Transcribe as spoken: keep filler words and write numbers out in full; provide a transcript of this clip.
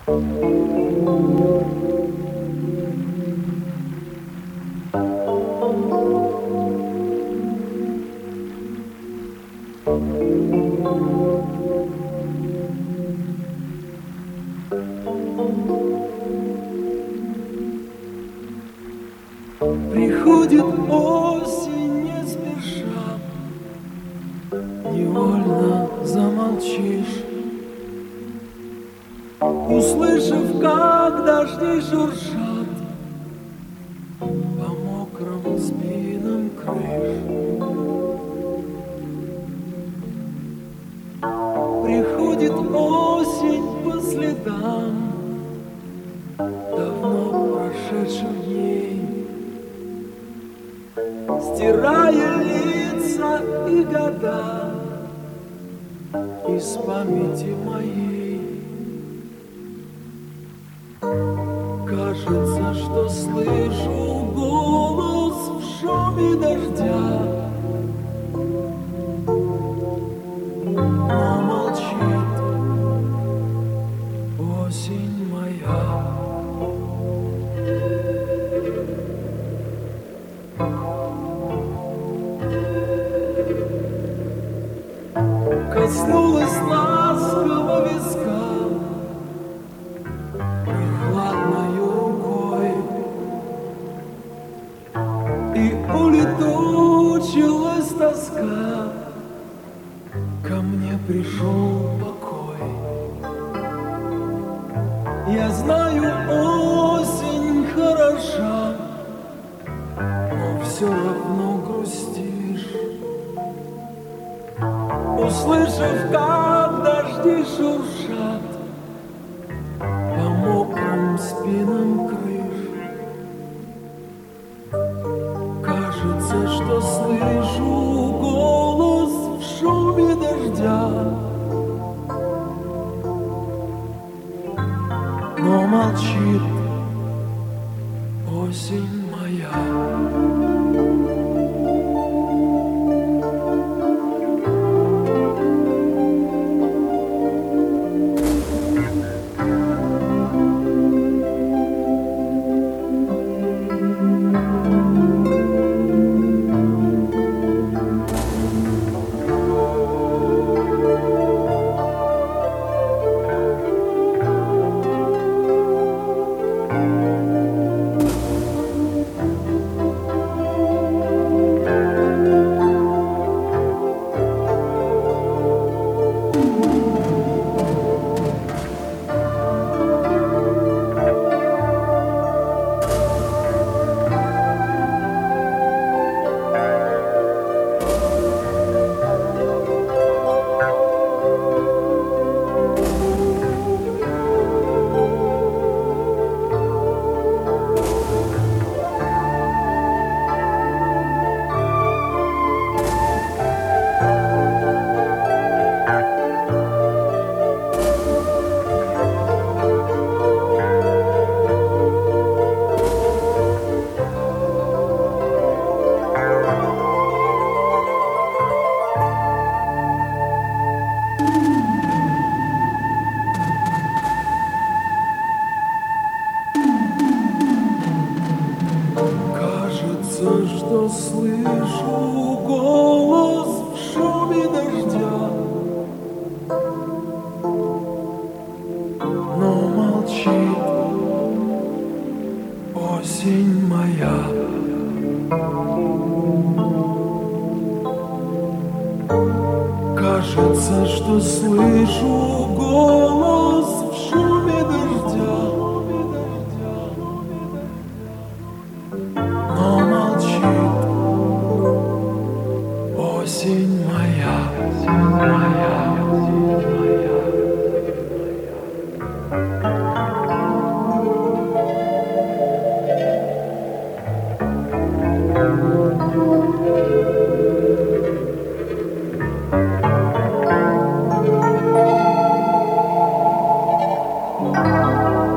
Приходит осень не спеша, невольно замолчишь, услышав, как дожди шуршат по мокрым спинам крыш. Приходит осень по следам давно прошедших дней, стирая лица и года из памяти моей. Кажется, что слышу голос в шуме дождя, но молчит осень моя. Коснулась ласково виска прохладною рукой, и улетучилась тоска, ко мне пришел покой. Я знаю, осень хороша, но все равно грустишь, услышав, как дожди шуршат по мокрым спинам крыш. Кажется, что слышу голос в шуме дождя, но молчит осень моя. Что слышу голос в шуме дождя, но молчит осень моя. Кажется, что слышу голос в шуме дождя, но молчит осень моя, моя, моя. Thank you.